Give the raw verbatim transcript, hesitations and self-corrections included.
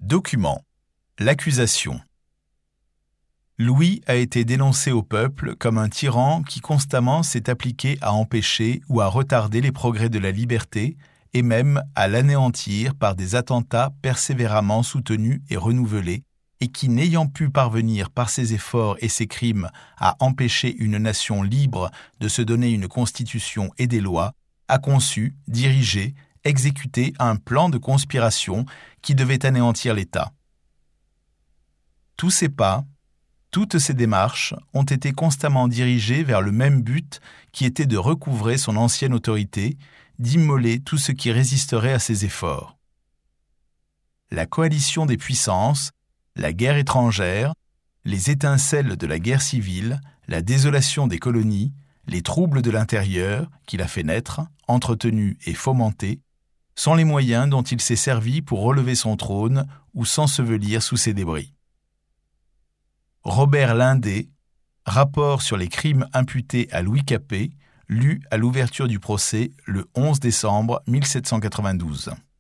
Document. L'accusation. Louis a été dénoncé au peuple comme un tyran qui constamment s'est appliqué à empêcher ou à retarder les progrès de la liberté et même à l'anéantir par des attentats persévéramment soutenus et renouvelés, et qui, n'ayant pu parvenir par ses efforts et ses crimes à empêcher une nation libre de se donner une constitution et des lois, a conçu, dirigé, exécuté un plan de conspiration qui devait anéantir l'État. Tous ces pas, toutes ces démarches ont été constamment dirigées vers le même but qui était de recouvrer son ancienne autorité, d'immoler tout ce qui résisterait à ses efforts. La coalition des puissances, la guerre étrangère, les étincelles de la guerre civile, la désolation des colonies, les troubles de l'intérieur qu'il a fait naître, entretenus et fomentés, sont les moyens dont il s'est servi pour relever son trône ou s'ensevelir sous ses débris. Robert Lindé, rapport sur les crimes imputés à Louis Capet, lu à l'ouverture du procès le onze décembre mille sept cent quatre-vingt-douze.